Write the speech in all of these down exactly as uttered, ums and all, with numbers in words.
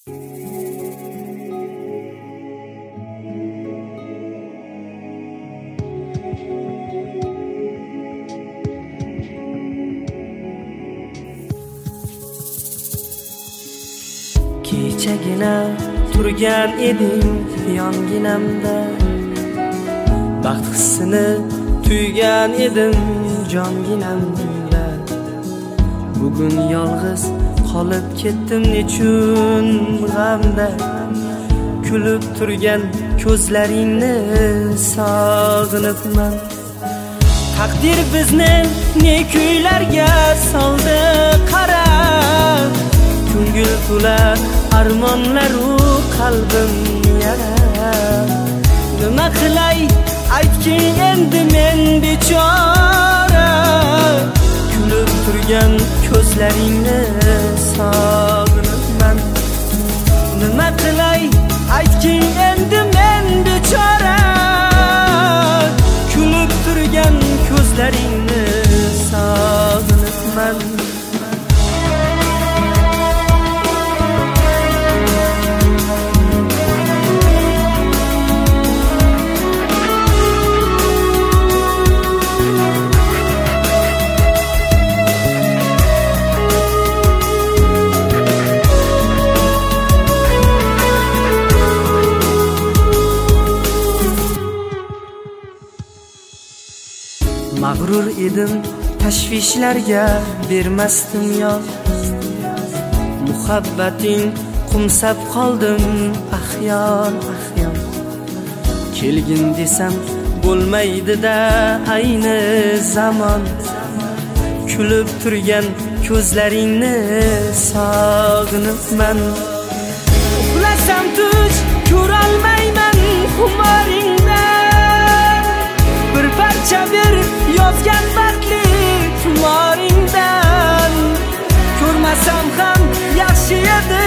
Kechagina turgan eding yonginamda, baxt hissini tuygan edim jonginamda. Bugun yolg'iz qolib ketdim nechun g'amda, kulib turgan ko'zlaringni sog'inibman. Taqdir bizni ne kuylarga soldi qara, ko'ngil to'la armonlaru qalbim yara. Nima qilay aytgin endi men bechora, kulib turgan ko'zlaringni sog'inibman. Nima qilay aytgin endi men bechora, kulib turgan ko'zlaringni sog'inibman. Mag'rur edim tashvishlarga bermasdim yo'l, muhabbating qumsab qoldim ahyon ahyon. Kelgin desam bo'lmaydi-da ayni zamon, kulib turgan ko'zlaringni sog'inibman. Uxlasam tush ko'rolmayman xumoringdan, bir parcha bir yozgan baxtli tumoringdan. Ko'rmasam ham yaxshi edi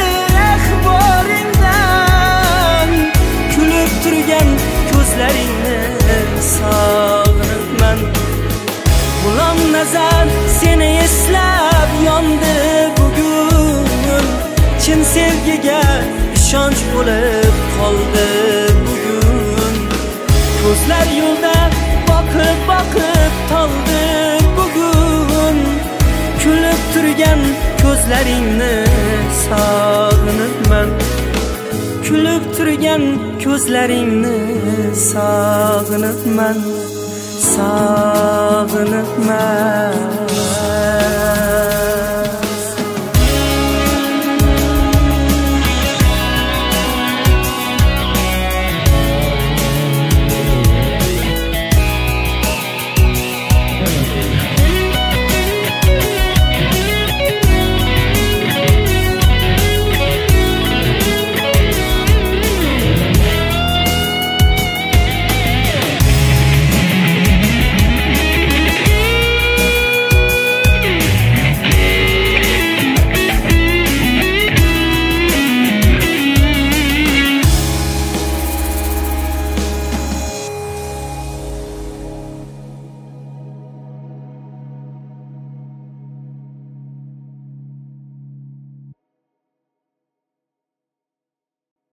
ahvoringdan, kulib turgan ko'zlaringni sog'inibman. G'ulom nazar seni eslab yondi bugun, chin sevgiga ishonch bo'lib qoldi bugun. Ko'zlar yo'lda boqib boqib toldi bugun, kulib turgan ko'zlaringni sog'inibman. Kulib turgan ko'zlaringni sog'inibman, sog'inibman.